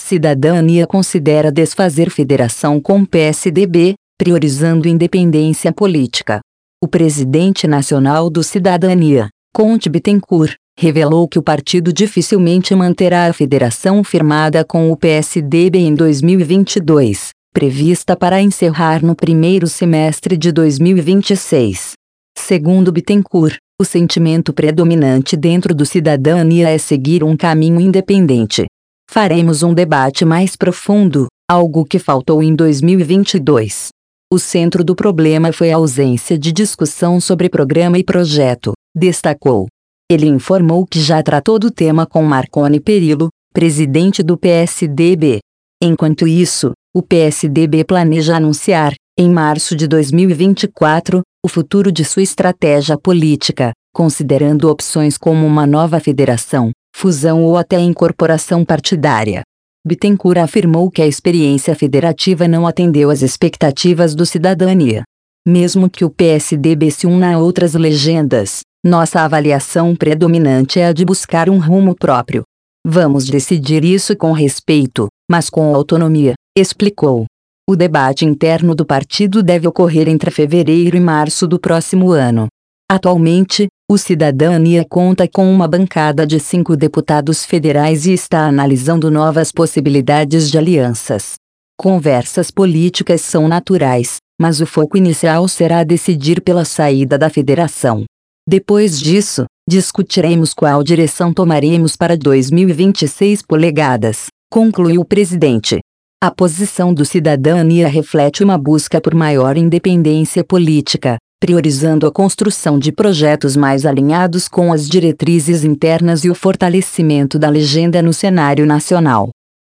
Cidadania considera desfazer federação com o PSDB, priorizando independência política. O presidente nacional do Cidadania, Conde Bittencourt, revelou que o partido dificilmente manterá a federação firmada com o PSDB em 2022, prevista para encerrar no primeiro semestre de 2026. Segundo Bittencourt, o sentimento predominante dentro do Cidadania é seguir um caminho independente. Faremos um debate mais profundo, algo que faltou em 2022. O centro do problema foi a ausência de discussão sobre programa e projeto, destacou. Ele informou que já tratou do tema com Marconi Perillo, presidente do PSDB. Enquanto isso, o PSDB planeja anunciar, em março de 2024, o futuro de sua estratégia política, considerando opções como uma nova federação, fusão ou até incorporação partidária. Bittencourt afirmou que a experiência federativa não atendeu às expectativas do Cidadania. Mesmo que o PSDB se una a outras legendas, nossa avaliação predominante é a de buscar um rumo próprio. Vamos decidir isso com respeito, mas com autonomia, explicou. O debate interno do partido deve ocorrer entre fevereiro e março do próximo ano. Atualmente, o Cidadania conta com uma bancada de 5 deputados federais e está analisando novas possibilidades de alianças. Conversas políticas são naturais, mas o foco inicial será decidir pela saída da federação. Depois disso, discutiremos qual direção tomaremos para 2026 polegadas, concluiu o presidente. A posição do Cidadania reflete uma busca por maior independência política, priorizando a construção de projetos mais alinhados com as diretrizes internas e o fortalecimento da legenda no cenário nacional.